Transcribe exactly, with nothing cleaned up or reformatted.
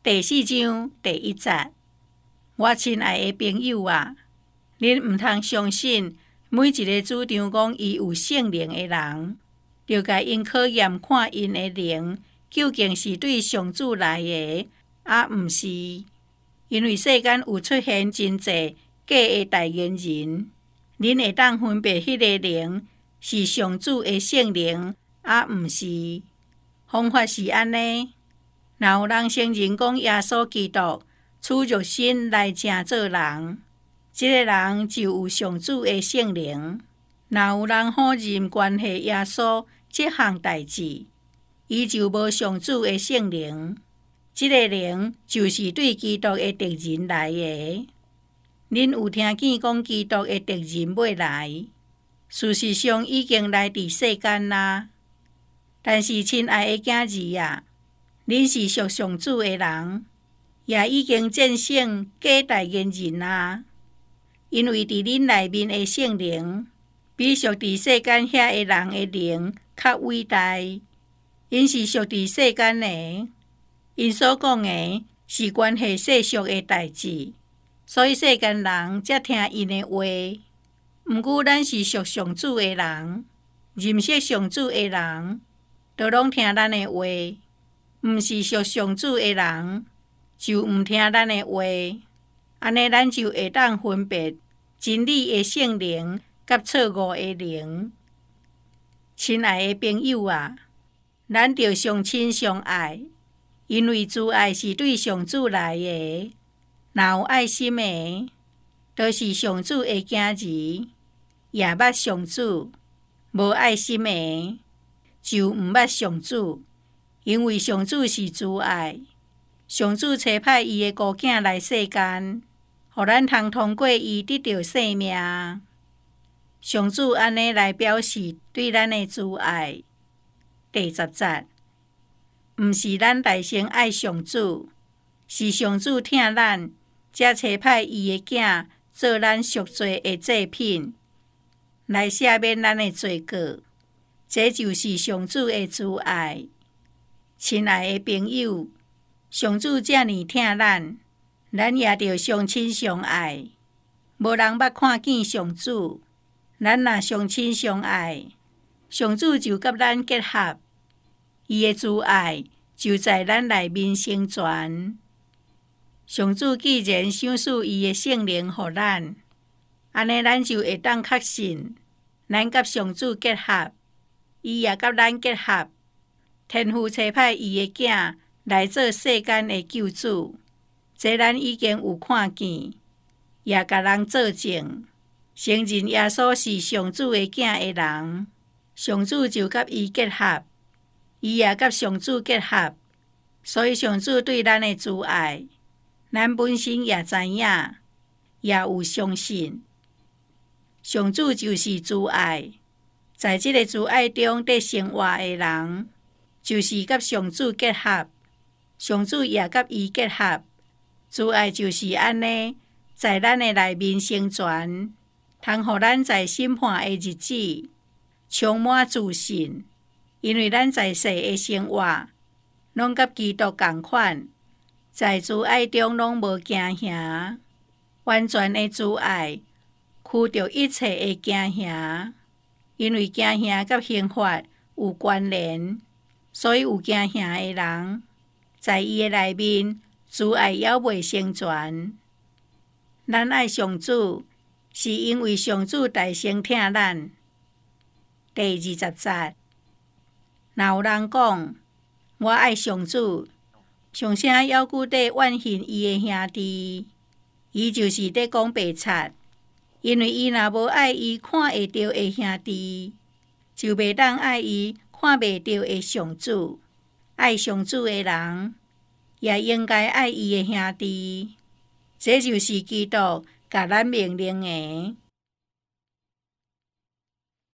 第四章第一节，我亲爱的朋友啊，恁毋通相信每一个主张讲伊有圣灵的人，就该因考验看因的灵究竟是对上主来的，啊，毋是。因为世间有出现真侪假的代言人，恁会当分别迄个灵是上主的圣灵，啊，毋是。方法是安尼。若有人承认讲耶稣基督取肉身来成做人，即、這個人就有上主的聖靈。若有人否認關係耶穌這項代志，伊就無上主的聖靈。即、這個靈就是對基督的敵人來的。恁有聽見講基督的敵人要來，事實上已經來佇世間啦。但是親愛的囝兒啊，恁是屬上主的人，也已經戰勝假代言人啊！因為佇恁內面的聖靈，比屬佇世間遐個人的靈較偉大。因是屬佇世間的，因所講的是關係世俗的代志，所以世間人才聽因的話。毋過咱是屬上主的人，認識上主的人，都攏聽咱的話。毋是屬上主的人，就毋聽咱的話。安尼咱就會當分別真理的聖靈甲錯誤的靈。親愛的朋友啊，咱着相親相愛，因為主愛是對上主來的。若有愛心的，都是上主的囝兒，也捌上主；無愛心的，就毋捌上主。因為上主是主愛，上主差派伊的孤囝來世間，互咱通通過伊得到生命。上主安尼來表示對咱的主愛。第十節，毋是咱大先愛上主，是上主疼咱，才差派伊的囝做咱贖罪的祭品，來赦免咱的罪過。這就是上主的主愛。親愛的朋友，上主這麼疼咱，咱也着相親相愛。無人捌看見上主，咱若相親相愛，上主就甲咱結合，伊的主愛就在咱內面成全。上主既然賞賜伊的聖靈予咱，安尼咱就會當確信，咱甲上主結合，伊也甲咱結合。天父差派伊的囝來做世間的救主，這咱已經有看見，也甲人作證，承認耶穌是上主的囝的人，上主就甲伊結合，伊也甲上主結合。所以上主對咱的主愛，咱本身也知影，也有相信。上主就是主愛，在這個主愛中得生活的人，就是甲上主結合，上主也甲伊結合。主愛就是安尼，在咱的內面成全，通互咱在審判的日子充滿自信，因為咱在世的生活，攏甲基督同款，在主愛中攏無驚嚇，完全的主愛驅著一切的驚嚇，因為驚嚇甲刑罰有關聯。所以有驚嚇的人，在伊的內面，主愛猶未成全。咱愛上主，是因為上主大先疼咱。第二十節，若有人講我愛上主，上聲猶佫在怨恨伊的兄弟，伊就是在講白賊，因為伊若無愛伊看會到的兄弟，就袂當愛伊看袂到的上主。愛上主的人，也應該愛伊的兄弟。這就是基督甲咱命令的。